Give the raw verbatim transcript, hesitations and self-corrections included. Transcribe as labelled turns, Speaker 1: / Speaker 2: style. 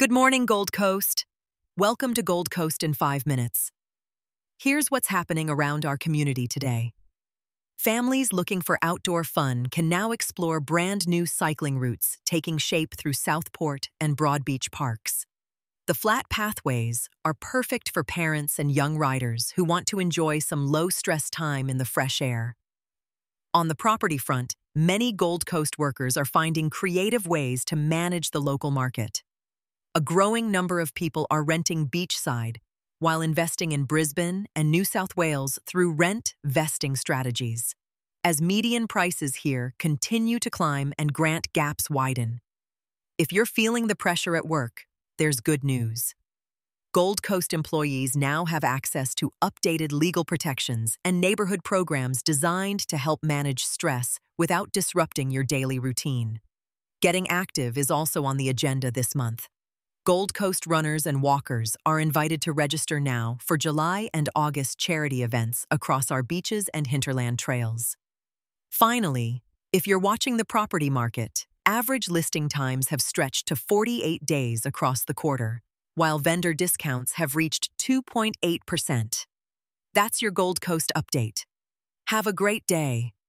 Speaker 1: Good morning, Gold Coast. Welcome to Gold Coast in five minutes. Here's what's happening around our community today. Families looking for outdoor fun can now explore brand new cycling routes taking shape through Southport and Broad Beach parks. The flat pathways are perfect for parents and young riders who want to enjoy some low-stress time in the fresh air. On the property front, many Gold Coast workers are finding creative ways to manage the local market. A growing number of people are renting beachside while investing in Brisbane and New South Wales through rent-vesting strategies. As median prices here continue to climb and grant gaps widen. If you're feeling the pressure at work, there's good news. Gold Coast employees now have access to updated legal protections and neighborhood programs designed to help manage stress without disrupting your daily routine. Getting active is also on the agenda this month. Gold Coast runners and walkers are invited to register now for July and August charity events across our beaches and hinterland trails. Finally, if you're watching the property market, average listing times have stretched to forty-eight days across the quarter, while vendor discounts have reached two point eight percent. That's your Gold Coast update. Have a great day.